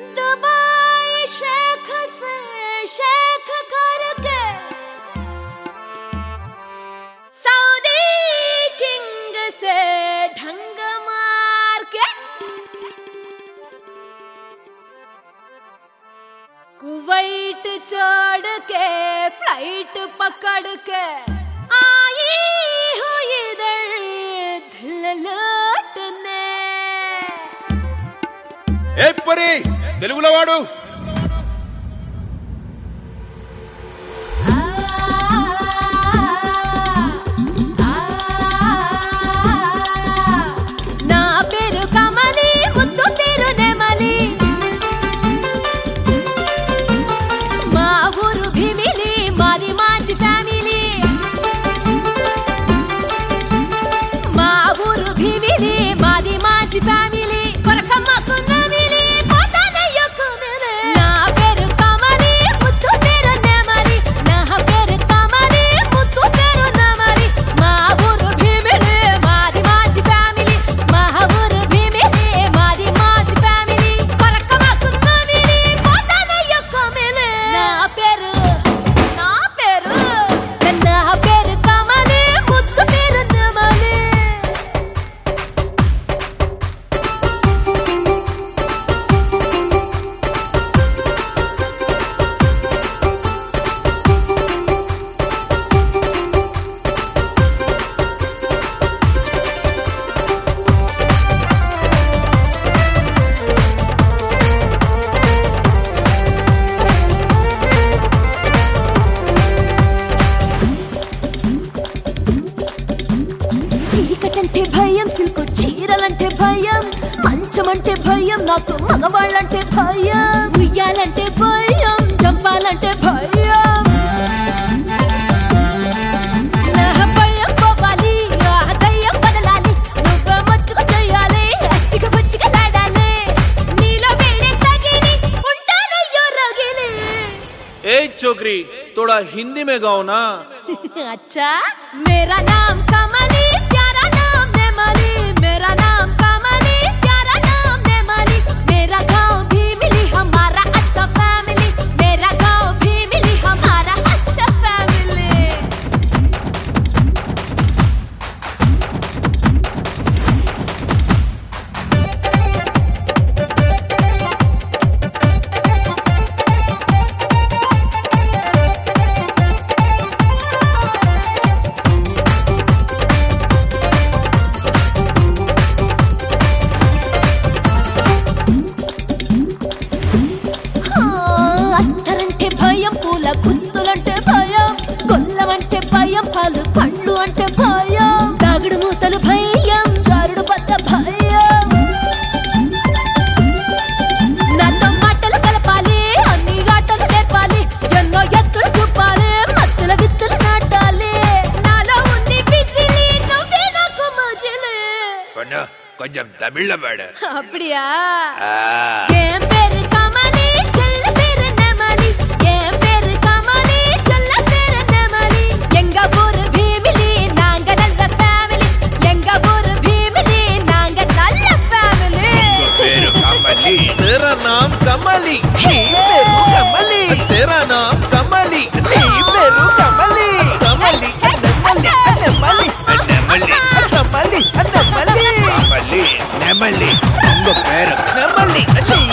Dubai Sheikh से शेख करके Saudi king से ढंग मार के कुवैत छोड़ के फ्लाइट पकड़ के आई हूँ इधर दिल लौटने। ఏ పరి తెలుగులో వాడు నా పేరు కమలి ముద్దు పేరు నెమలి మా ఊరు భీమిలి మాది మంచి ఫ్యామిలీ మా ఊరు భీమిలి మాది మంచి ఫ్యామిలీ కొరకమ్మకు చీకటంటే భయం సిల్కు చీరలంటే భయం మంచమంటే భయం నాకు మగవాళ్ళంటే భయం ఉయ్యాలంటే భయం చంపాలంటే భయం నా భయం పోవాలి ఆ దయ్యం బదలాలి నువ్వు మచ్చుకు చేయాలి అచ్చిక బుచ్చికలాడాలి నీలో వేడే తగిలి ఉంటానయ్యో రగిలి। ఏ చోకరీ थोड़ा हिंदी में गाओ ना। अच्छा मेरा नाम कमली प्यारा नाम नेमली मेरा नाम कमली प्यारा नाम नेमली मेरा गाँव भी मिली हमारा अच्छा फैमिली मेरा गाँव भी मिली हमारा अच्छा फैमिली। అత్తరంటే భయం పూల గుత్తులంటే భయం గొల్లమంటే భయం పాలు పండ్లు అంటే భయం దాగుడు మూతలు భయం జారుడు పద్ద భయం నాతో మాటలు కలపాలి అన్ని ఆటలు నేర్పాలి ఎన్నో ఎత్తులు చూపాలి మత్తుల విత్తులు నాటాలి నాలో ఉంది పిచ్చిలి నువ్వే నాకు మజిలి కొంచెం తమిళ్లో పాడు। அப்படியா என் பேரு கமலி செல்ல பேரு నెమలి என் பேரு கமலி செல்ல பேரு నెమలి எங்க ஊரு భీమిలి நாங்க நல்ல ஃபேமிலி எங்க ஊரு భీమిలి நாங்க நல்ல ஃபேமிலி। పేరు కమలి तेरा नाम कमली నీ పేరు కమలి तेरा नाम कमली నీ పేరు కమలి కమలి నెమలి నెమలి నెమలి కమలి నెమలి కమలి నెమలి ఇంకో పేరు నెమలి